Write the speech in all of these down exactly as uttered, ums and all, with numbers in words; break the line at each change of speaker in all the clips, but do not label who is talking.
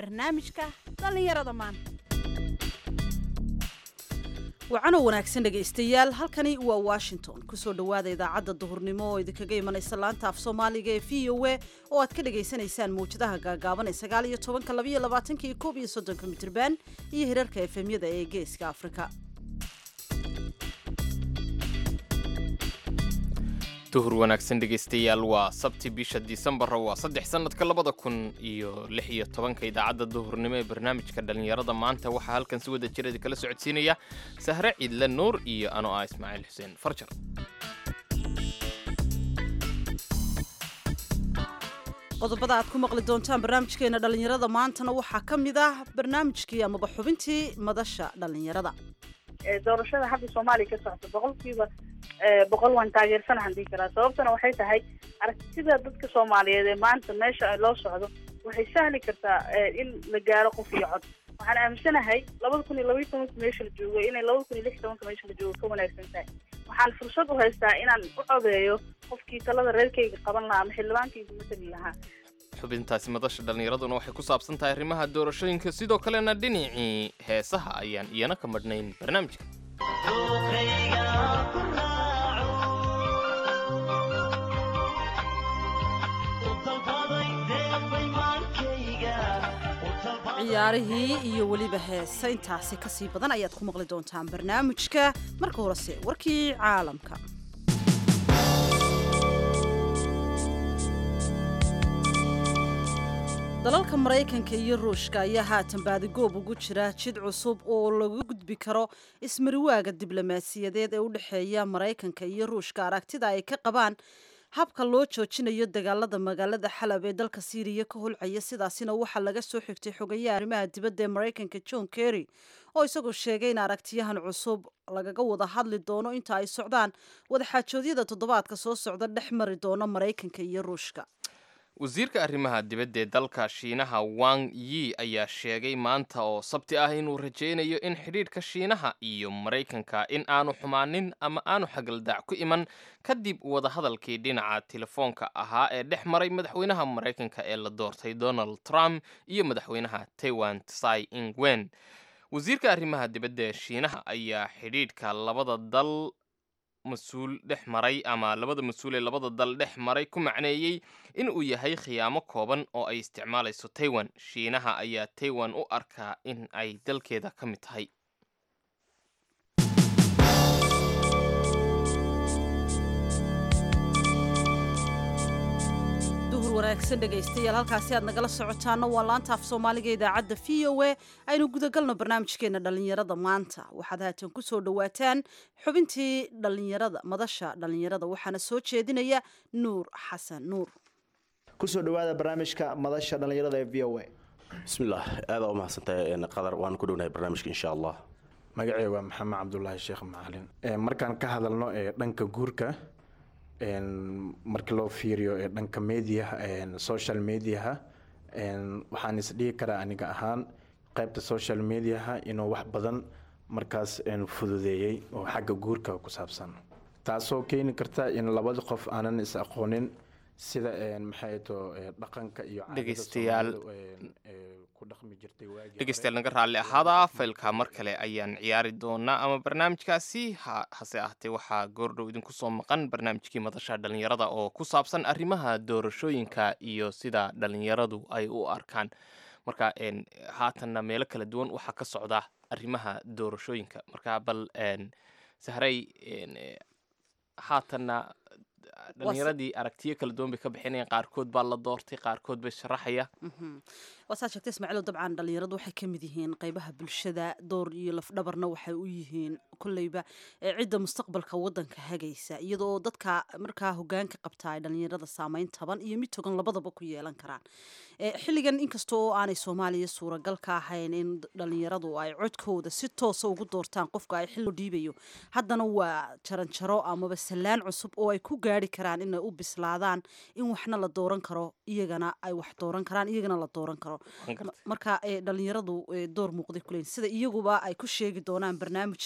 barnaamijka dhallinyarada maanta.
wacano wanaagsan dhegaystayaal, halkani waa Washington. kusoo dhawaada idaacadda duhurnimo oo idinkaga imanaysa laanta af Soomaaliga ee V O A oo aad ka dhageysanaysaan muujadaha gaagaaban ee sagaal iyo toban, laba iyo labaatan iyo koob iyo soddon mitirban iyo hirarka F M-yada ee Geeska Afrika.
duhur wanaagsan dhegaystayaal, waa sabti bisha Disembar waa saddex sanadka labada kun iyo lix iyo tobanka. idaacadda duhurnimo ee barnaamijka dhalinyarada maanta waxaa halkan si wada jir kala socodsiinaya Sahre Ciidle Nuur iyo ano ah Ismaaciil Xuseen Farjar.
qodobada aad ku maqli doontaan barnaamijkeena dhalinyarada maantana waxaa ka mid ah barnaamijkii amaba xubintii madasha dhalinyarada.
doorashada hadda Soomaaliya ka socota boqolkiiba boqol waan taageersanahay hadii kara, sababtuna waxay tahay aragtida dadka Soomaaliyeed ee maanta meesha ay loo socdo waxay sahli kartaa in la gaaro qof iyo cod. waxaan aaminsanahay laba kun iyo laba iyo toban meesha la joogo inay laba kun iyo lix iyo toban meesha la joogo ka wanaagsan tahay. waxaan fursad u haystaa inaan u codeeyo qofkii talada reerkayga qaban lahaa ama xildhibaankayga matali lahaa.
xubintaasi madasha dhalinyaraduna waxay ku saabsan tahay arrimaha doorashooyinka, sidoo kalena dhinacii heesaha ayaan iyana ka madhnayn barnaamijka.
ciyaarihii iyo weliba heesa intaasi ka sii badan ayaad ku maqli doontaan barnaamijka. marka horese warkii caalamka. dalalka Mareykanka iyo Ruushka ayaa haatan baadigoob ugu jira jid cusub oo lagu gudbi karo ismariwaaga diblomaasiyadeed ee u dhexeeya Mareykanka iyo Ruushka. aragtida ay ka qabaan habka loo joojinayo dagaalada magaalada Xalab ee dalka Syria ka holcaya, sidaasina waxaa laga soo xigtay xogayaha arrimaha dibadda ee Mareykanka John Kerry oo isagoo sheegay in aragtiyahan cusub lagaga wada hadli doono inta ay socdaan wadaxaajoodyada toddobaadka soo socda dhex mari doona Mareykanka iyo Ruushka.
wasiirka arrimaha dibadda ee dalka Shiinaha Wang Yi ayaa sheegay maanta oo sabti ah inuu rajaynayo in xidhiidhka Shiinaha iyo Mareykanka in aanu xumaanin ama aanu xagaldac ku iman kadib wadahadalkii dhinaca telefoonka ahaa ee dhex maray madaxweynaha Mareykanka ee la doortay Donald Trump iyo madaxweynaha Taiwan Tsai Ing-wen. wasiirka arrimaha dibadda ee Shiinaha ayaa xidhiidhka labada dal mas-uul dhex maray ama labada mas-uul ee labada dal dhex maray ku macneeyey in uu yahay khiyaamo kooban oo ay isticmaalayso Taiwan. Shiinaha ayaa Taiwan u arkaa in ay dalkeeda ka mid tahay.
wanaagsan dhegaystayaal, halkaasi aad nagala socotaana waa laanta af Soomaaliga idaacadda V O A. aynu gudagalno barnaamijkeena dhalinyarada maanta. waxaad haatan ku soo dhawaataan xubintii dhalinyarada madasha dhalinyarada, waxaana soo jeedinaya Nuur Xasan Nuur.
kusoo dhawaada barnaamijka madasha dhalinyarada ee V O A.
bismillaah, aad u mahadsantahay qadar, waan ku dhownahay barnaamijka insha Allah.
magacayga waa Maxamed Cabdullaahi Sheekh Macalin. ee markaan ka hadalno ee dhanka guurka marka loo fiiriyo ee dhanka mediaha social mediaha, waxaan isdhihi karaa aniga ahaan qaybta social mediaha inuu wax badan markaas fududeeyey oo xagga guurka ku saabsan, taasoo keeni karta in labada qof aanan is aqoonin sida maxay to dhaqanka iyo
dhegeystayaal dhegeystayaal naga raalli ahaada. faylka mar kale ayaan ciyaari doonaa ama barnaamijkaasi hase ahaatee waxaa goordhow idinku soo maqan barnaamijkii madasha dhalinyarada oo ku saabsan arrimaha doorashooyinka iyo sida dhalinyaradu ay u arkaan. marka haatanna meelo kala duwan waxaa ka socda arrimaha doorashooyinka. marka bal Sahray, haatanna dhalinyaradii aragtiyo kala duwan bay ka bixinayaan, qaarkood baa la doortay, qaarkood bay sharaxaya.
wasaad sheegtay Ismaaciil, dabcan dhalinyaradu waxay ka mid yihiin qaybaha bulshada, door iyo lafdhabarna waxay u yihiin kulleyba cidda mustaqbalka wadanka hagaysa, iyadoo dadka markaa hogaanka qabta ay dhalinyarada saameyn taban iyo mid togan labadaba ku yeelan karaan. xilligan inkasta oo aanay Soomaaliya suuragal ka ahayn in dhalinyaradu ay codkooda si toosa ugu doortaan qofka ay xil u dhiibayo, haddana waa jaranjaro amaba salaan cusub oo ay ku gaari karaan inay u bislaadaan in waxna la dooran karo, iyagana ay wax dooran karaan, iyagana la dooran karo. marka dhalinyaradu door muuqday kuleyn sida iyaguba ay ku sheegi doonaan barnaamijkana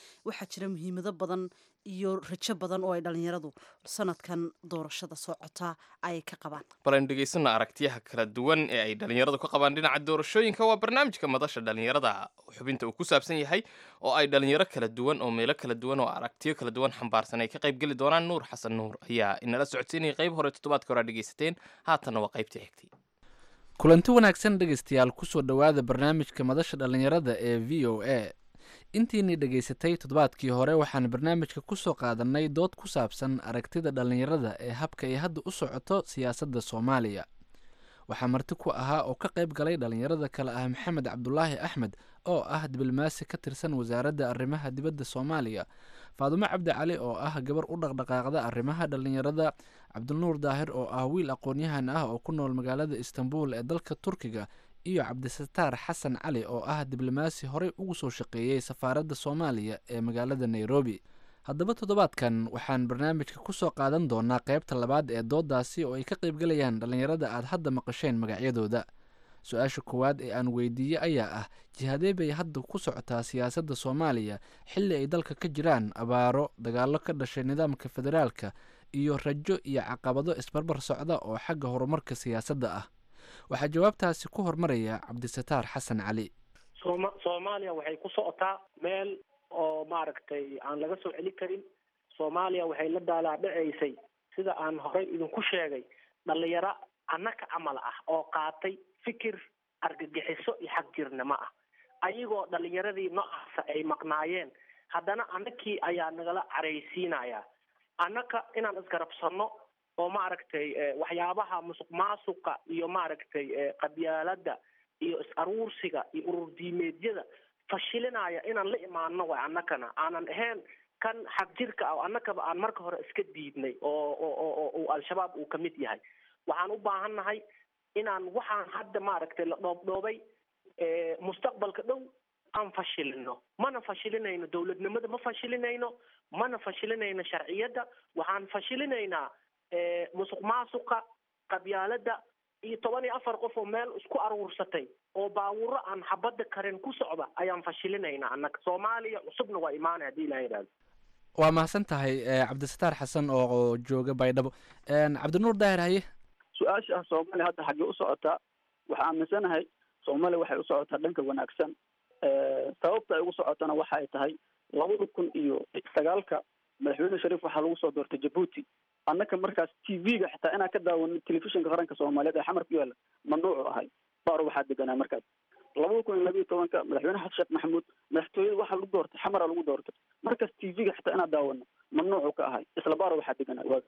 waxaa jira muhiimado badan iyo rajo badan oo ay dhalinyaradu sanadkan doorashada socota ay ka qabaan.
bal aynu dhegaysano aragtiyaha kala duwan ee ay dhalinyaradu ka qabaan dhinaca doorashooyinka. waa barnaamijka madasha dhalinyarada xubinta uu ku saabsan yahay oo ay dhalinyaro kala duwan oo meelo kala duwan oo aragtiyo kala duwan xambaarsan ay ka qayb geli doonaan. nuur xasan nuur ayaa inala socodsiinaya qayb hore toddobaadka hore dhegaysateen, haatanna waa qaybtii xigtay.
kulanti wanaagsan dhegaystayaal, kusoo dhowaada barnaamijka madasha dhallinyarada ee v o a. intiinii dhegaysatay toddobaadkii hore waxaan barnaamijka kusoo qaadanay dood ku saabsan aragtida dhallinyarada ee habka ay hadda u socoto siyaasadda soomaaliya. waxaa marti ku ahaa oo ka qayb galay dhallinyarada kale ah maxamed cabdulaahi axmed oo ah diblomaasi ka tirsan wasaaradda arrimaha dibadda soomaaliya, faadumo cabdi cali oo ah gabar u dhaqdhaqaaqda arrimaha dhallinyarada, cabdinuur daahir oo ah wiil aqoon-yahan ah oo ku nool magaalada istanbul ee dalka turkiga, iyo cabdisataar xasan cali oo ah diblomaasi horey ugu soo shaqeeyey safaaradda soomaaliya ee magaalada nairobi. haddaba toddobaadkan waxaan barnaamijka kusoo qaadan doonaa qaybta labaad ee doodaasi oo ay ka qaybgalayaan dhallinyarada aad hadda maqasheen magacyadooda. su-aasha koowaad ee aan weydiiyey ayaa ah jihadee bay hadda ku socotaa siyaasadda soomaaliya xilli ay dalka ka jiraan abaaro, dagaallo ka dhashay nidaamka federaalka iyo rajo iyo caqabado isbarbar socda oo xagga horumarka siyaasadda ah. waxaa jawaabtaasi ku hormaraya cabdisataar xasan cali.
soomaaliya waxay ku socotaa meel oo maaragtay aan laga soo celin karin. soomaaliya waxay la daalaadhaceysay sida aan horey idinku sheegay dhalinyaro annaka camal ah oo qaatay fikir argagixiso iyo xag jirnimo ah. ayagoo dhalinyaradii noocaasa ay maqnaayeen, haddana annakii ayaa nagala caraysiinaya. annaka inaan isgarabsano oo maaragtay waxyaabaha musuq maasuqa iyo maaragtay qabyaalada iyo is-aruursiga iyo urur diimeedyada fashilinaya inaan la imaano way annakana aanan ahayn kan xag jirka ah oo annakaba aan marka hore iska diidnay oo oo oo al-shabaab uu ka mid yahay. waxaan u baahannahay inaan waxaan hadda maaragtay la dhoobdhoobay mustaqbalka dhow aan fashilino. mana fashilinayno dowladnimada, ma fashilinayno mana fashilinayno sharciyadda. waxaan fashilinaynaa musuq maasuqa, qabyaalada iyo toban iyo afar qof oo meel isku aruursatay oo baawuro aan xabadda karin ku socda ayaan fashilinaynaa annaga. soomaaliya cusubna waa imaanay haddii ilaa yidhahdo.
waa mahadsan tahay cabdisataar xasan oo jooga baydhabo. cabdinuur daahir haye.
su-aasha ah soomaaliya hadda xaggee u socotaa, waxaa aaminsanahay soomaaliya waxay u socotaa dhanka wanaagsan. sababta ay ugu socotana waxa ay tahay labada kun iyo sagaalka madaxweyne shariif waxaa lagu soo doortay jabuuti. annaka markaas t v-ga xitaa inaan ka daawano telefishinka qaranka soomaaliyeed ee xamar ku yaala mamnuucu ahay. baar waxaa deganaa markaas labada kun iyo labiiyo tobanka madaxweyne xasan sheekh maxamuud madaxtooyada waxaa lagu doortay xamara lagu doortay. markaas t v-ga xitaa inaan daawano mamnuucu ka ahay. isla baar waxaa deganaa waaga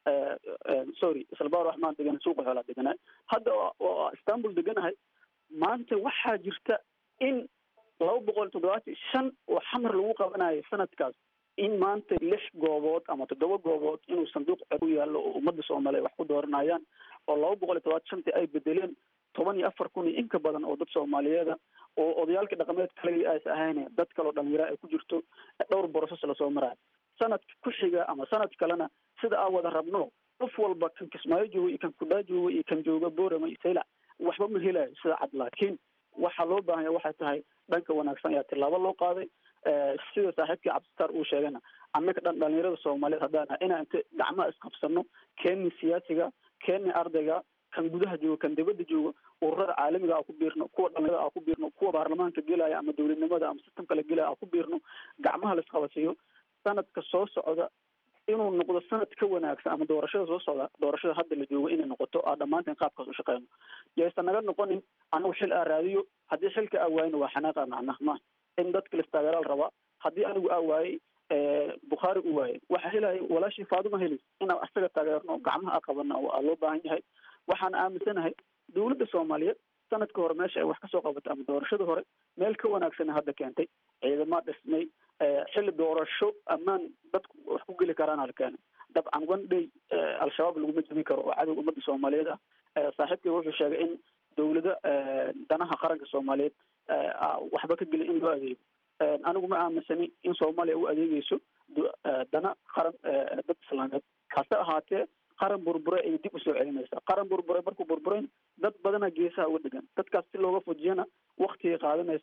sorry isla baar wax maan deganaa suuqa xoolaa deganaa. hadda oo istanbul deganahay maanta waxaa jirta in laba boqol toddobaatan shan oo xamar lagu qabanayo sanadkaas in maanta lix goobood ama toddoba goobood inuu sanduuq ku yaallo oo ummadda soomaaliya wax ku dooranayaan oo laba boqol iyo todobaatan shantii ay bedeleen toban iyo afar kun iyo inka badan oo dad soomaaliyeeda oo odayaalkii dhaqameed kale ays ahayn dad kaleo dhalinyaro ay ku jirto dhowr boroses lasoo maraayo. sanadka ku xiga ama sanad kalena sida aan wada rabno qof walba kan kismaayo jooga iyo kan kudhaa jooga iyo kan jooga boorama iyo saylac waxba ma helayo sida cad. laakiin waxaa loo baahan yahay waxay tahay dhanka wanaagsan ayaa tilaabo loo qaaday. sida saaxiibkii cabdisataar uu sheegana annaka dhan dhalinyarada soomaaliyeed haddaan inaan inta gacmaha isqabsano keeni siyaasiga, keeni ardayga, kan gudaha jooga, kan dibadda jooga, ururada caalamiga aa ku biirno, kuwa dhalinyarada aa ku biirno, kuwa baarlamaanka gelaya ama dowladnimada ama sistamka la gelaya aa ku biirno, gacmaha la isqabasiyo. sanadka soo socda inuu noqdo sanad ka wanaagsan ama doorashada soo socda doorashada hadda la joogo inay noqoto aa dhammaanteen qaabkaas u shaqeyno. yaysan naga noqonin anigu xil aa raadiyo haddii xilka aa waayina waa xanaaqa macnaha ma in dadka listaageeraal rabaa. haddii anigu aa waayey bukhaari u waayey waxa helaya walaashii faaduma helis inaan asaga taageerno gacmaha aa qabana aa loo baahan yahay. waxaan aaminsanahay dowladda soomaaliyeed sanadka hore meesha ay wax kasoo qabatay ama doorashada hore meel ka wanaagsan hadda keentay. ciidamaa dhismay, xilli doorasho ammaan dadku wax ku geli karaana la keenay. dabcan one day al-shabaab laguma jebin karo oo cadow ummadda soomaaliyeed ah. saaxiibkay wuxuu sheegay in dowlada danaha qaranka soomaaliyeed waxba ka gelin in loo adeego. anigu ma aaminsani in soomaaliya u adeegeyso dana qaran dad islaameed. hase ahaatee qaran burbure ay dib usoo celinaysaa. qaran burbure markuu burbureyn dad badana geesaha uga dhegan. dadkaas si looga fujiyana waktigay qaadanaysaa.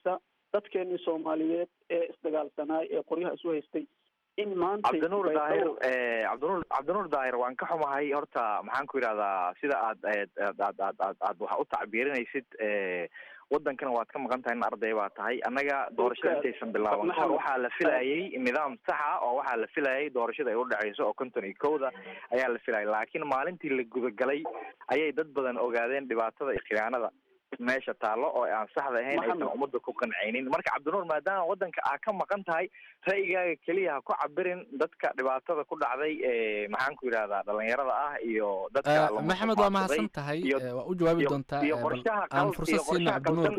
dadkeenii soomaaliyeed ee isdagaalsanaay ee qoryaha isu haystay in maanta
cabdinuur daahir cabdinuur cabdinuur daahir waan ka xumahay horta maxaan ku yidhahdaa sida aad aad aad aad aad aad waxa u tacbiirinaysid waddankana waad ka maqan tahay in arday baa tahay annaga doorashada intaysan bilaaban kahor waxaa la filayay nidaam saxa oo waxaa la filayay doorashada ay u dhaceyso oo konton iyo kowda ayaa la filayay laakiin maalintii la gudagalay ayay dad badan ogaadeen dhibaatada iyo khiyaanada meesha taallo oo aan saxda ahayn aysan ummadda ku qancaynin marka cabdinuur maadaama waddanka aa ka maqan tahay ra'yigaaga keliya ha ku cabirin dadka dhibaatada ku dhacday maxaan ku yidhahdaa dhalinyarada ah iyo dadka
maxamed waa mahadsan tahay waa u jawaabi doontaa aan fursad siina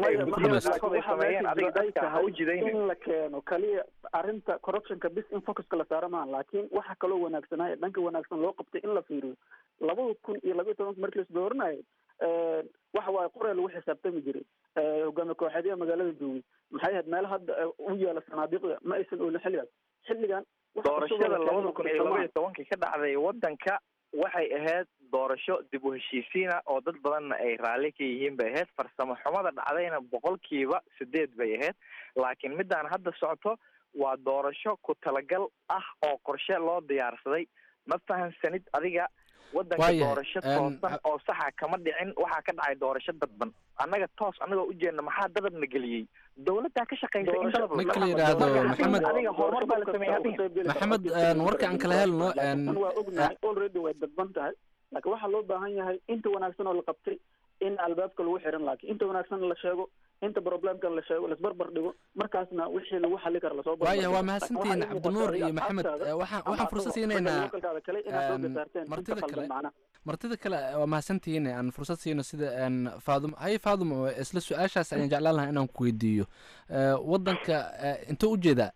in la keeno kaliya arrinta corruptionka bis in focuska la saaro maaha laakiin waxa kaloo wanaagsanaayo dhanka wanaagsan loo qabtay in la fiiriyo labada kun iyo labaiyo tobanka markii las dooranayo waxa waaye qoree lagu xisaabtami jiray hogaamiye kooxeedyaha magaalada joogay maxay ahayd meelaha hadda u yaala sanaadiiqda ma aysan oolin xilligaas xilligan
doorashada labada kun iyo labaiyo tobankii ka dhacday waddanka waxay ahayd doorasho dib u heshiisiina oo dad badanna ay raalli ka yihiin bay ahayd farsamo xumada dhacdayna boqolkiiba sideed bay ahayd laakiin midaan hadda socoto waa doorasho ku talagal ah oo qorshe loo diyaarsaday ma fahamsanid adiga waddanka doorasho toosan oo saxa kama dhicin waxaa ka dhacay doorasho dadban annaga toos anagoo ujeedna maxaa dadabna geliyey dawladdaa ka shaqeysa in dadab
marka la yidhaahdo maxamed
adiga horumar baa la sameeyay
maxamed warka aan kala helno
waa ognahay already way dadban tahay laakiin waxaa loo baahan yahay inta wanaagsan oo la qabtay in albaabka lagu xiran laakiin inta wanaagsan la sheego inta problemka la sheego lasbarbar dhigo markaasna wixii lagu xali karo lasoo
waaya waa mahadsantihiin cabdinuur iyo maxamed waxaan waxaan fursad siinaynaa martida kale martida kale waa mahadsantihiin aan fursad siino sida faadum hay faadum isla su-aashaas ayaan jeclaan lahaa inaan ku weydiiyo waddanka intuu ujeedaa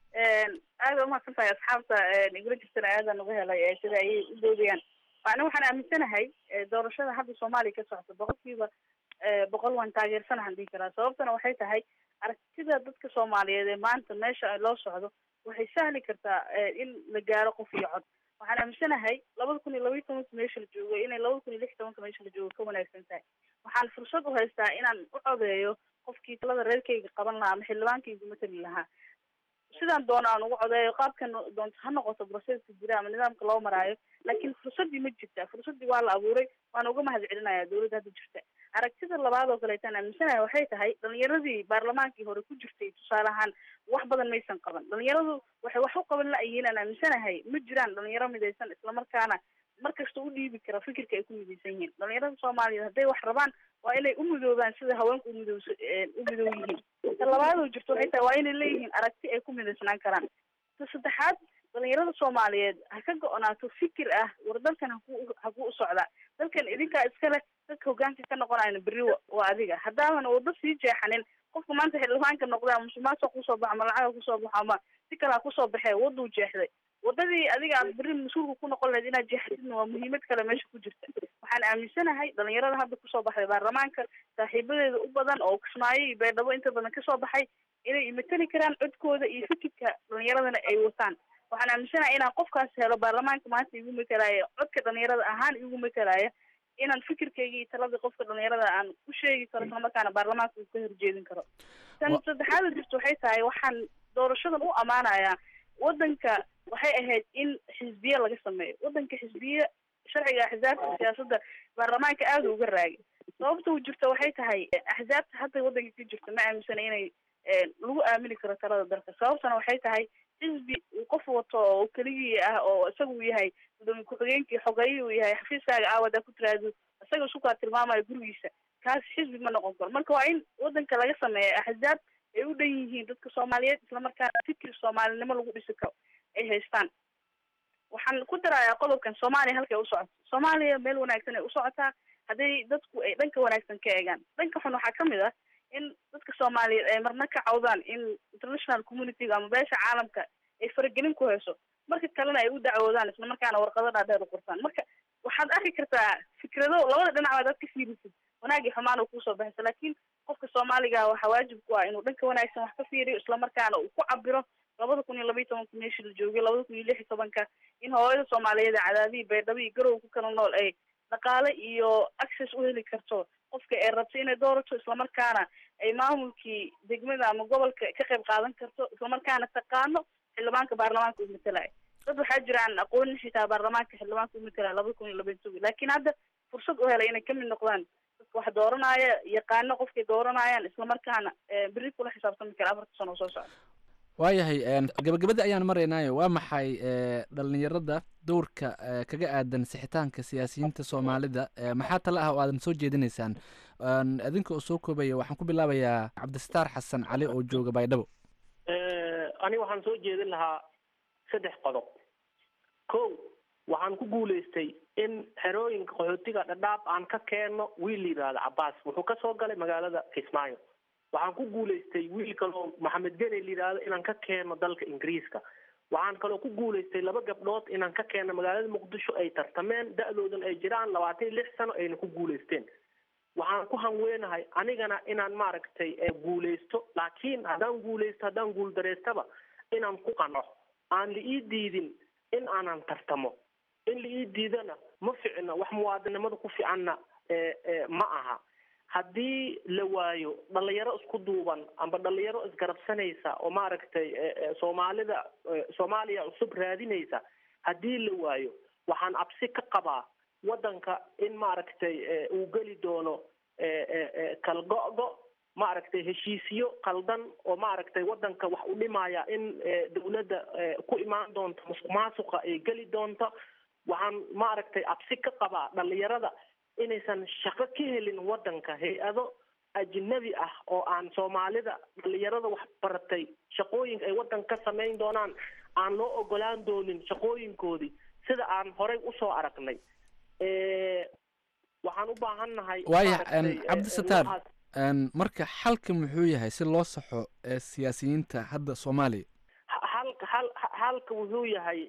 aada umahadsan tahay asxaabta igula jirtana aadan uga helay sida ayay u doodayaan macna waxaan aaminsanahay doorashada hadda soomaaliya ka socota boqolkiiba boqol waan taageersanahan dhihi karaa sababtana waxay tahay aragtida dadka soomaaliyeed ee maanta meesha loo socdo waxay sahli kartaa in la gaaro qof iyo cod waxaan aaminsanahay labada kun iyo labaiyo tobanka meesha la joogo inay labada kun iyo lix iyo tobanka meesha la joogo ka wanaagsan tahay waxaan fursad u haystaa inaan u codeeyo qofkii talada reerkayga qaban lahaa ama xildhibaankayga matali lahaa sidaan doona aan ugu codeeyo qaabkan doonto ha noqoto broseska jira ama nidaamka loo maraayo laakiin fursadii ma jirta fursadii waa la abuuray waana uga mahad celinaya dawladda hadda jirta aragtida labaad oo kaleetaan aaminsanahay waxay tahay dhalinyaradii baarlamaankii hore ku jirtay tusaale ahaan wax badan maysan qaban dhalinyaradu waxay wax u qaban la-yihiin aan aaminsanahay ma jiraan dhalinyaro midaysan islamarkaana markasta u dhiibi kara fikirka ay ku midaysan yihiin dhalinyarada soomaaliyeed hadday wax rabaan waa inay u midoobaan sida haweenku umido u midow yihiin ta labaadoo jirto waxay tahay waa inay leeyihiin aragti ay ku midaysnaan karaan ta saddexaad dhalinyarada soomaaliyeed ha ka go-naato fikir ah war dalkan haku hakuu u socdaa dalkan idinkaa iskale dadka hogaanka ka noqonayna berri waa adiga haddaadan wado sii jeexanin qofka maanta xildhibaanka noqda ama musuqmaasuqa kusoo baxo ama lacaga kusoo baxo ama si kale ha kusoo baxee waduu jeexday wadadii adiga aad berri mas-uulka ku noqon lahayd inaad jeexatidna waa muhiimad kale meesha ku jirta waxaan aaminsanahay dhalinyarada hadda kusoo baxday baarlamaanka saaxiibadeeda u badan oo kismaayo iyo beedhabo inta badan kasoo baxay inay imatali karaan codkooda iyo fikirka dhalinyaradana ay wataan waxaan aaminsanahay inaan qofkaas helo baarlamaanka maanta igu matalaayo codka dhalinyarada ahaan igu matalaayo inaan fikirkayga iyo taladii qofka dhalinyarada aan u sheegi karo islamarkaana baarlamaanka uu ka horjeedin karo tan saddexaada jirto waxay tahay waxaan doorashadan u ammaanayaa waddanka waxay ahayd in xisbiye laga sameeyo waddanka xisbiye sharciga axzaabta siyaasadda baarlamaanka aada uga raagay sababta u jirta waxay tahay axzaabta hadda waddanka ka jirta ma aaminsana inay lagu aamini karo talada dalka sababtana waxay tahay xisbi uu qof wato oo keligii ah oo isaga uu yahay gudoomiye ku-xigeenkii xogeeyii uu yahay xafiiskaaga aawadaa ku tiraado isaga isukaa tilmaamayo gurigiisa kaas xisbi ma noqon karo marka waa in waddanka laga sameeya axzaab ay u dhan yihiin dadka soomaaliyeed islamarkaana fikir soomaalinimo lagu dhisi karo ay haystaan waxaan ku darayaa qodobkan soomaaliya halkay u socoto soomaaliya meel wanaagsan ay u socotaa hadday dadku ay dhanka wanaagsan ka eegaan dhanka xun waxaa kamid ah in dadka soomaaliyeed ay marna ka cawdaan in international communityga ama beesha caalamka ay faragelin ku hayso marka kalena ay u dacwoodaan islamarkaana warqado dhaadheer u qortaan marka waxaad arki kartaa fikrado labada dhinac baad aad ka fiirisid wanaagii xumaan oo kusoo baxaysa laakiin qofka soomaaliga waxaa waajib ku ah inuu dhanka wanaagsan wax ka fiiriyo islamarkaana uu ku cabiro labada kun iyo labaiyo tobanka meeshii la joogay labada kun iyo lix iyo tobanka in hooyada soomaaliyeed cadaadihii baydhabo iyo garow ku kala nool ay dhaqaale iyo access u heli karto qofka ay rabto inay doorato, islamarkaana ay maamulkii degmada ama gobolka ka qayb qaadan karto, islamarkaana taqaano xildhibaanka baarlamaanka uu matalaya. dad waxaa jiraan aqoonin xitaa baarlamaanka xildhibaanka uu matalaya labada kun iyo labaatan laakiin hadda fursad u helay inay kamid noqdaan dadka wax dooranaya, yaqaano qofkay dooranayaan, islamarkaana berri kula xisaabtami kara afarta sano soo socda.
waayahay gabagabadii ayaan maraynaayo. waa maxay dhalinyarada dowrka kaga aadan sixitaanka siyaasiyiinta soomaalida? maxaa tale ah oo aadan soo jeedinaysaan? adinka oo soo koobaya waxaan ku bilaabayaa cabdisataar xasan cali oo jooga baydhabo.
aniga waxaan soo jeedin lahaa saddex qodob. ko waxaan ku guulaystay in xerooyinka qaxootiga dhadhaab aan ka keenno wiil la yidhaahdo cabaas. wuxuu ka soo galay magaalada kismaayo. waxaan ku guulaystay wiil kaloo maxamed gene la yidhaahdo inaan ka keeno dalka ingiriiska. waxaan kaloo ku guulaystay laba gabdhood inaan ka keeno magaalada muqdisho, ay tartameen, da-doodan ay jiraan labaatan iyo lix sano, ayna ku guulaysteen. waxaan ku hanweenahay anigana inaan maaragtay guulaysto, laakiin haddaan guulaysto haddaan guuldareystaba inaan ku qanco, aan la ii diidin in aanan tartamo. in la ii diidana ma ficno, wax muwaadinimada ku fiicanna ma aha. haddii la waayo dhalinyaro isku duuban amba dhalinyaro isgarabsanaysa oo maaragtay soomaalida soomaaliya cusub raadinaysa, haddii la waayo waxaan absi ka qabaa waddanka in maaragtay uu geli doono kalgo-go, maaragtay heshiisyo qaldan oo maaragtay waddanka wax u dhimaya in dawladda ku imaan doonto musuq maasuqa ay geli doonto. waxaan maaragtay absi ka qabaa dhalinyarada inaysan shaqo ka helin waddanka, hay-ado ajnabi ah oo aan soomaalida dhalinyarada wax baratay shaqooyinka ay waddanka ka samayn doonaan aan loo ogolaan doonin shaqooyinkoodii sida aan horey usoo aragnay. waxaan u baahan nahay
waaya cabdisataar, marka xalka muxuu yahay si loo saxo siyaasiyiinta hadda soomaaliya?
halka hal halka wuxuu yahay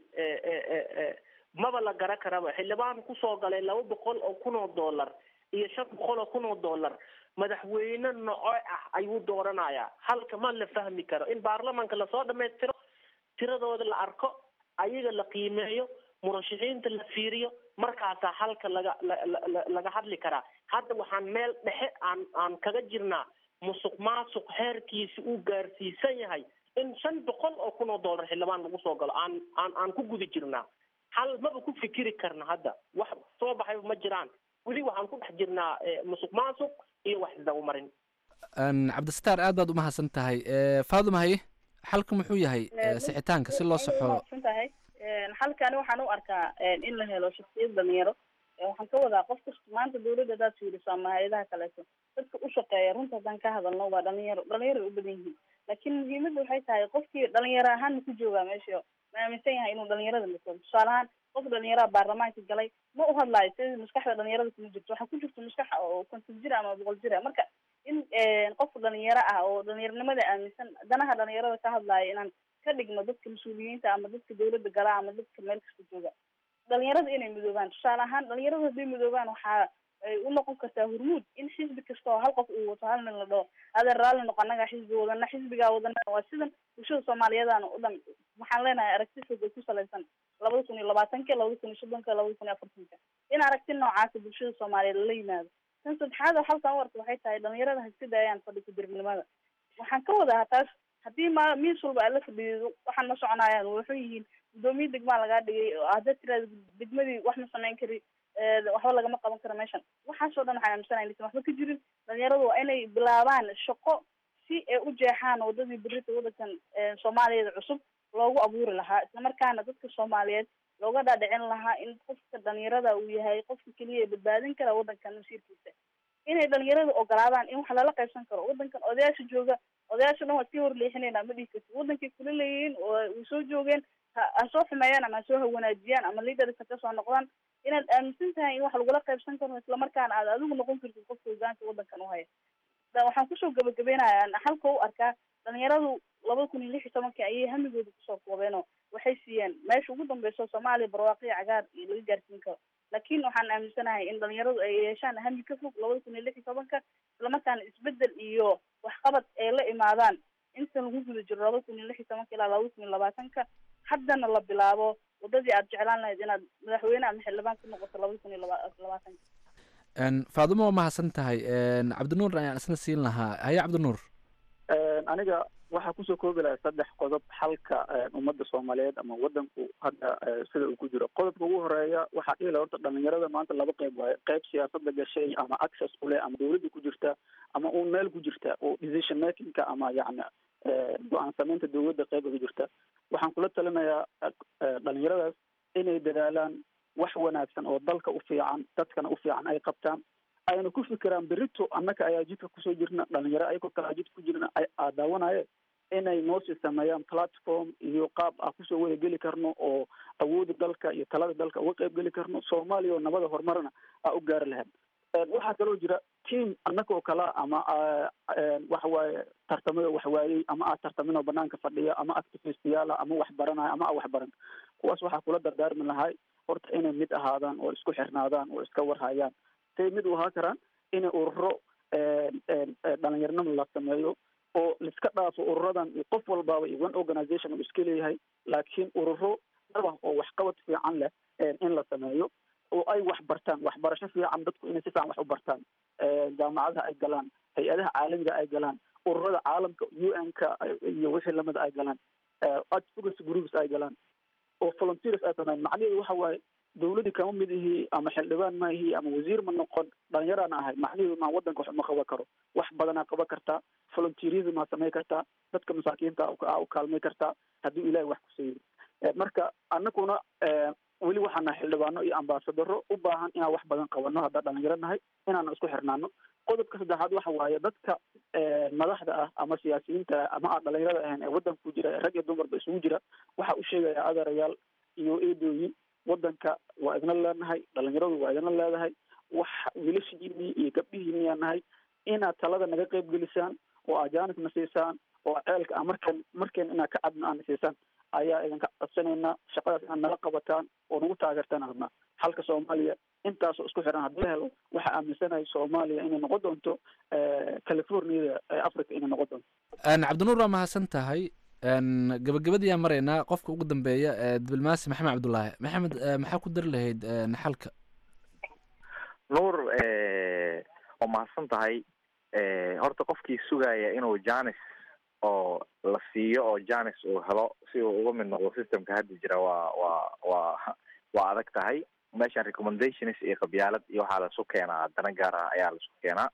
maba la gara karaba. xildhibaan kusoo galay laba boqol oo kun oo dollar iyo shan boqol oo kun oo dollar, madaxweyne noco ah ayuu dooranayaa. halka ma la fahmi karo in baarlamaanka lasoo dhamaystiro, tiradooda la arko, ayaga la qiimeeyo, murashaxiinta la fiiriyo, markaasaa halka laga laga hadli karaa. hadda waxaan meel dhexe aan aan kaga jirnaa musuq maasuq heerkiisi uu gaarsiisan yahay in shan boqol oo kun oo dollar xildhibaan lagu soo galo aan aan aan ku guda jirnaa. hal maba ku fikiri karna, hadda wax soo baxay ma jiraan. weli waxaan ku dhex jirnaa musuq maasuq iyo wax isdabamarin.
cabdisataar aad baad umahadsan tahay. faaduma haye, xalka muxuu yahay sixitaanka si loo saxo?
xalkani waxaan u arkaa in la helo shaksiyad dhalinyaro. waxaan ka wadaa qof kasta maanta dawladda hadaad fiiriso ama hay-adaha kaleeto, dadka u shaqeeya runta haddaan ka hadalno waa dhalinyaro. dhalinyaro u badan yihiin, laakiin muhiimadda waxay tahay qofkii dhalinyaro ahaan maku joogaa meesha, ma aaminsan yahay inuu dhalinyarada matalo. tusaale ahaan qof dhalinyaraha baarlamaanka galay ma u hadlaayo sida maskaxda dhalinyarada kuma jirto. waxaa ku jirto maskax oo konton jir ama boqol jir ah. marka in qof dhalinyaro ah oo dhalinyaronimada aaminsan danaha dhalinyarada ka hadlaayo inaan ka dhigno dadka mas-uuliyiinta ama dadka dawladda gala ama dadka meel kasta jooga. dhalinyarada inay midoobaan, tusaale ahaan dhalinyarada hadday midoobaan waxaa ay u noqon kartaa hormuud in xisbi kasta oo hal qof uu wato hal nin la dhaho adeer raalli noqo, annagaa xisbi wadana, xisbigaa wadana. waa sidan bulshada soomaaliyeedaan o dhan waxaan leenahay aragti fog ay ku salaysan labada kun iyo labaatanka labada kun iyo soddonka labada kun iyo afartanka in aragti noocaasa bulshada soomaaliyeed lala yimaado. tan saddexaad oo halkan u arka waxay tahay dhalinyarada haska daayaan fadhi ku-dirnimada. waxaan ka wadaa taas haddii ma miis walba aad la fadhiido waxaan ma soconayaan. waxay yihiin gudoomiye degmaa lagaa dhigay, haddaad tiraada degmadii wax ma samayn kari, waxba lagama qaban karo meeshan. waxaasoo dhan waxaan aaminsanay inaysan waxba ka jirin. dhalinyaradu waa inay bilaabaan shaqo si ay u jeexaan wadadii berita waddankan soomaaliyada cusub loogu abuuri lahaa, islamarkaana dadka soomaaliyeed looga dhaadhicin lahaa in qofka dhalinyarada uu yahay qofka keliya badbaadin kara waddankan masiirkiisa. inay dhalinyarada ogolaadaan in wax lala qaybsan karo waddankan. odayaasha jooga, odayaasha dhan waa sii horleexinayna ma dhihi karti. waddankay kula leeyihiin oo way soo joogeen, ha soo xumeeyaan ama ha soo wanaajiyaan ama leaderska ka soo noqdaan. inaad aaminsan tahay in wax lagula qaybsan karo, islamarkaana aad adigu noqon kartid qofka hogaanka waddankan u haya. waxaan kusoo gabagabeynayaa halka u arkaa dhalinyaradu labada kun iyo lix iyo tobankii ayay hamigooda kusoo koobeenoo waxay siiyeen meesha ugu dambeyso soomaaliya barwaaqiya cagaar iyo laga gaarsiin karo. laakiin waxaan aaminsanahay in dhalinyaradu ay yeeshaan hami ka fog labada kun iyo lix iyo tobanka, islamarkaana isbedel iyo waxqabad ay la imaadaan inta lagu guda jiro labada kun iyo lix iyo tobanka ilaa labada kun iyo labaatanka. haddana la bilaabo wadadii aad jeclaan lahayd inaad madaxweyne ama xildhibaan ku noqoto labada kun iyo labaatanka.
faadumo waa mahadsan tahay. cabdinuur ayaan isna siin lahaa. haye cabdinuur.
aniga waxaa kusoo koobi lahaa saddex qodob xalka ummadda soomaaliyeed ama wadanku hadda sida uu ku jiro. qodobka ugu horeeya waxaa dhihi laha horta dhalinyarada maanta laba qeyb waaye, qeyb siyaasadda gashay ama access ule ama dawladda ku jirta ama uun meel ku jirta oo decision makingka ama yacni go-aan samaynta dawladda qeyb uga jirta. waxaan kula talinayaa dhalinyaradaas inay dadaalaan wax wanaagsan oo dalka u fiican dadkana u fiican ay qabtaan, ayna ku fikiraan berito annaka ayaa jidka kusoo jirna, dhalinyaro ayagoo kalaa jidka ku jirna aa daawanaye inay noosii sameeyaan platform iyo qaab aan kusoo wada geli karno oo awooda dalka iyo talada dalka uga qeyb geli karno, soomaaliya oo nabada horumarna aa u gaari lahayd. waxaa kaloo jira team annaka oo kala ama waxa waaye tartamada waxwaayey ama aa tartamin oo banaanka fadhiya ama activistiyaala ama wax baranaya ama aa wax baran, kuwaas waxaa kula dardaarmi lahay horta inay mid ahaadaan oo isku xirnaadaan oo iska warhayaan. say mid u ahaa karaan inay ururo dhalinyaranimo la sameeyo oo laiska dhaafo ururadan qof walbaaba iyo one organization uu iska leeyahay, laakiin ururo dhaba oo waxqabad fiican leh in la sameeyo oo ay wax bartaan, waxbarasho fiican dadku inay si fiican wax u bartaan, jaamacadaha ay galaan, hay-adaha caalamiga ay galaan, ururada caalamka u n ka iyo wixii lamida ay galaan, advocacy groups ay galaan oo volunteers ay sameeyaan. macnaheedu waxa waaye dawladii kama mid ihi ama xildhibaan ma ihi ama wasiir ma noqon, dhalinyaraan ahay, macnaheedu ma wadanka wax ma qaban karo, wax badanaa qaban kartaa, volunteerism aa samey kartaa, dadka masaakiinta aa u kaalmay kartaa haddii ilahay wax ku siiyo. marka anaguna weli waxaa nahay xildhibaano iyo ambaasadaro u baahan inaan wax badan qabano haddaa dhalinyaro nahay, inaana isku xirnaano. qodobka saddexaad waxa waaye dadka madaxda ah ama siyaasiyiinta ama aan dhalinyarada ahayn ee wadanka ku jira, rag iyo dumarba isugu jira, waxaa u sheegaya adeerayaal iyo eedooyin, wadanka waa idina leenahay, dhalinyaradu waa idina leedahay, wax wiilashiini iyo gabdhihiini yaa nahay, inaad talada naga qeyb gelisaan oo ajaanis na siisaan oo ceelka a markan markeen inaad ka cadna aana siisaan ayaa idinka codsanaynaa. shaqadaas inaad nala qabataan oo nagu taageertaan rabnaa. xalka soomaaliya intaasoo isku xiran haddii la helo waxaa aaminsanahay soomaaliya inay noqon doonto californiada africa inay noqon doonto.
cabdinuur waa mahadsan tahay. gabagabadiyaa maraynaa. qofka ugu dambeeya diblomaasi maxamed cabdullaahi. maxamed maxaa ku dari lahayd xalka?
nuur waa mahadsan tahay. horta qofkii sugaya inuu janis oo la siiyo oo janis uu helo si uu uga mid noqdo systemka hadda jira waa waa waa waa adag tahay. meeshan recommendations iyo qabyaalad iyo waxaa laisu keenaa, dana gaar ah ayaa laisu keenaa.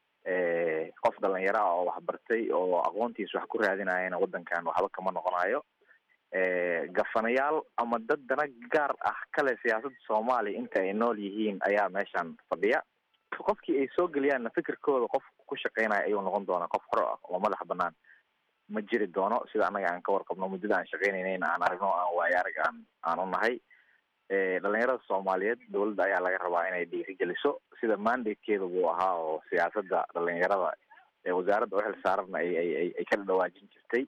qof dhalinyaro ah oo waxbartay oo aqoontiisa wax ku raadinayana wadankan waxba kama noqonayo. gafanayaal ama dad dana gaar ah kale siyaasadda soomaaliya inta ay nool yihiin ayaa meeshan fadhiya. qofkii ay soo geliyaanna fikirkooda qof ku shaqeynaya ayuu noqon doonaa, qof hore ah oo madax banaan ma jiri doono. sida annaga aan ka warqabno muddada aan shaqeynaynayn aan aragno aan waayo arag aan aan u nahay. dhalinyarada soomaaliyeed dawladda ayaa laga rabaa inay dhiirigeliso sida mandatekeeda buu ahaa oo siyaasadda dhalinyarada ee wasaaradda u xil saaranna ay ay ay ka dhawaajin jirtay.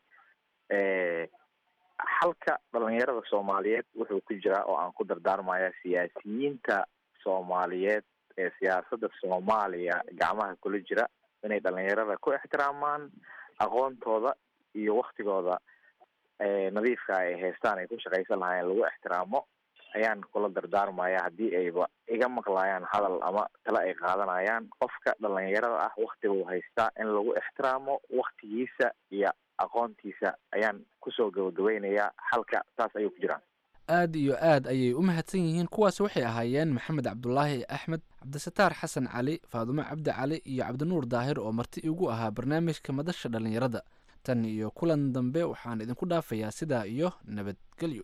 xalka dhalinyarada soomaaliyeed wuxuu ku jiraa oo aan ku dardaarmaya siyaasiyiinta soomaaliyeed ee siyaasadda soomaaliya gacmaha kula jira inay dhalinyarada ku ixtiraamaan aqoontooda iyo waktigooda nadiifka ay haystaan ay ku shaqaysan lahaayeen lagu ixtiraamo ayaan kula dardaarmaya. haddii ayba iga maqlayaan hadal ama tale ay qaadanayaan, qofka dhalinyarada ah waktigu haystaa in lagu ixtiraamo waktigiisa iyo aqoontiisa ayaan kusoo gabagabaynayaa. xalka taas ayuu ku jiraan.
aad iyo aad ayay u mahadsan yihiin. kuwaas waxay ahaayeen maxamed cabdulaahi axmed, cabdisataar xasan cali, faadumo cabdi cali iyo cabdinuur daahir oo marti igu ahaa barnaamijka madasha dhalinyarada. tan iyo kulan dambe waxaan idinku dhaafayaa sidaa iyo nabadgelyo.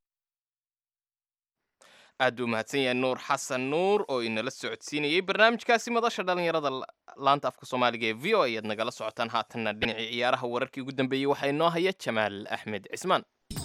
aad buu mahadsan yahay nuur xasan nuur oo inala socodsiinayay barnaamijkaasi madasha dhalinyarada laanta afka soomaaliga ee v o a ayaad nagala socotaan. haatanna dhinacii ciyaaraha wararkii ugu dambeeyey waxaa inoo haya jamaal axmed cismaan.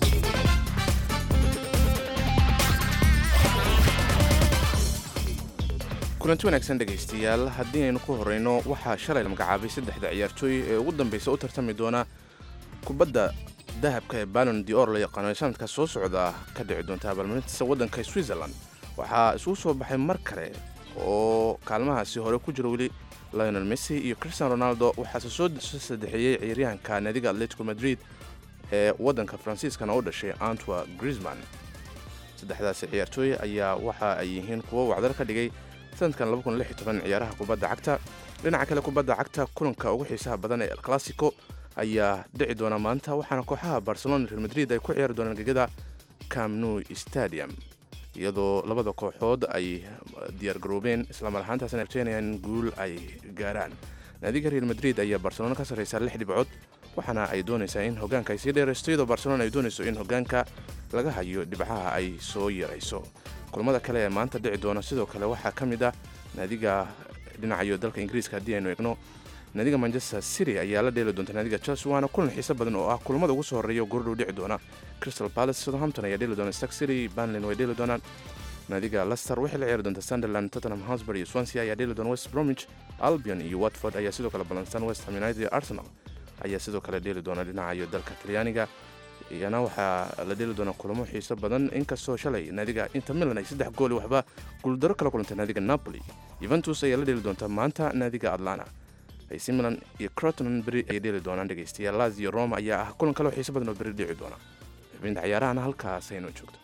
kulanti wanaagsan dhegaystayaal, haddii aynu ku horreyno waxaa shalay la magacaabay saddexda ciyaartooy ee ugu dambaysa u tartami doona kubadda dahabka ee ballon d'or la yaqaano ee sanadka soo socda ka dhici doonta abaalmarintiisa waddanka Switzerland. waxaa isugu soo baxay mar kale oo kaalmahaasi hore ku jira weli Lionel Messi iyo Cristiano Ronaldo. waxaase soo saddexeeyey ciyaaryahanka naadiga Atletico Madrid ee waddanka Faransiiskana u dhashay Antoine Griezmann. saddexdaasi ciyaartooy ayaa waxa ay yihiin kuwo wacdar ka dhigay sanadkan ciyaaraha kubadda cagta. dhinaca kale kubadda cagta kulanka ugu xiisaha badan ee El Clasico ayaa dhici doona maanta waxaana kooxaha Barcelona iyo Real Madrid ay ku ciyaari doonaan gegada Camp Nou Stadium iyadoo labada kooxood ay diyaar garoobeen isla mar ahaantaasna rajaynayaan guul ay gaaraan. naadiga Real Madrid ayaa Barcelona ka sarreysa lix dhibcood waxaana ay doonaysaa in hogaanka ay sii dheeraysto iyadoo Barcelona ay doonayso in hogaanka laga hayo dhibcaha ay soo yarayso. kulamada kale ee maanta dhici doona sidoo kale waxaa ka mid ah naadiga dhinacayo dalka Ingiriiska haddii aynu eegno naadiga Manchester City ayaa la dheeli doonta naadiga Chelsea waana kulan xiiso badan oo ah kulamada ugu soo horeeya goordhow dhici doona. Crystal Palace Southampton ayaa dheeli doona, Stoke City Burnley way dheeli doonaan, naadiga Leicester waxay la ciyaari doonta Sunderland, Tottenham Hotspur iyo Swansea ayaa dheeli doona, West Bromwich Albion iyo Watford ayaa sidoo kale balansan, West Ham United iyo Arsenal ayaa sidoo kale dheeli doona dhinacayo dalka Talyaaniga. iyana waxaa la dheeli doona kulamo xiiso badan inkastoo shalay naadiga Inter Milan ay saddex gool waxba guuldaro kala kulantay naadiga Napoli. Juventus ayaa la dheeli doonta maanta naadiga Atlanta. A C Milan iyo Crotone beri ay dheeli doonaan dhageystayaal. Lazio Roma ayaa ah kulan kale oo xiiso badan oo beri dhici doona. xubinta ciyaarahana halkaas aynu joogto.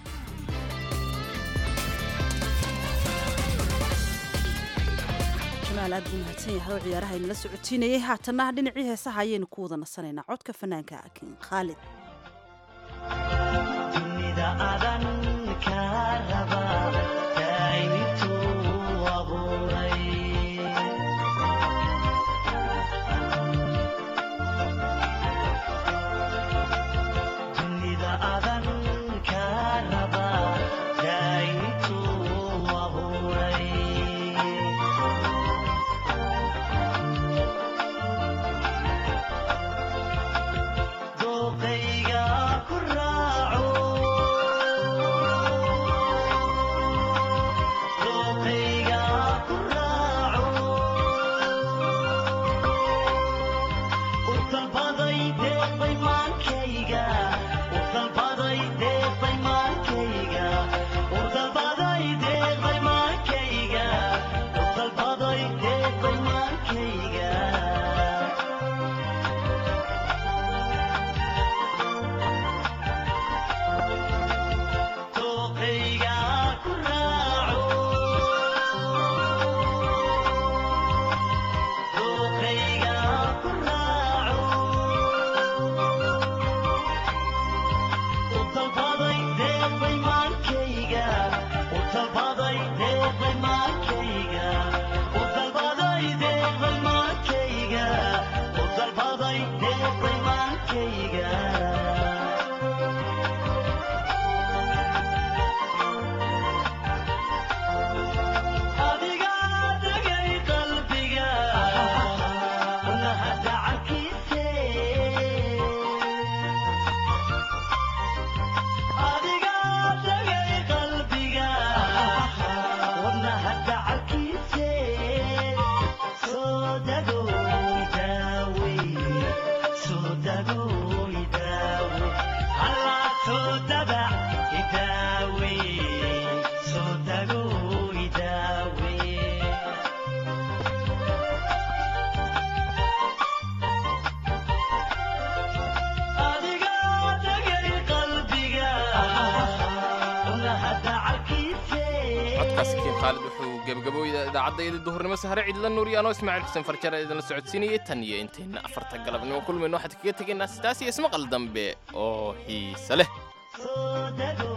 jamaal aad buu mahadsan yahay oo ciyaaraha inala socotiinayay haatana dhinacii heesaha ayaynu ku wada nasanaynaa codka fanaanka Akin Khalid.
dunida adan ka raba daayitu abuuray dunida adan ka raba daayitu abuuray doqayga ku raaco doqayga ku raaco u dalbaday deeqay maankayga u dalbaday deeqay maankayga u dalbaday deeqay maankayga u dalbaday deeqay maankayga doqayga ku raaco doqayga ku raaco u dalbaday deeqay maankayga u dalbaday deeqay maankayga u dalbaday deeqay maankayga u dalbaday deeqay maankayga adiga degay qalbiga wadnaha dacalkiise adiga degay qalbiga wadnaha dacalkiise soo dago idaawe soo dago idaawe alla soo dabac idaawe soo dago idaawe adiga degay qalbiga wadnaha dacalkiise
codkaasi Akin Khalid wuxuu gabagabooyda idaacadda duhurnimo sahare cidla nuuriyaano Ismaaciil Xuseen Farjar idin la socodsiinayay tan iyo intayna afarta galabnimo kulmayno waxaad kaga tegaynaa sidaas iyo ismaqal dambe oo xiiso leh
soo dago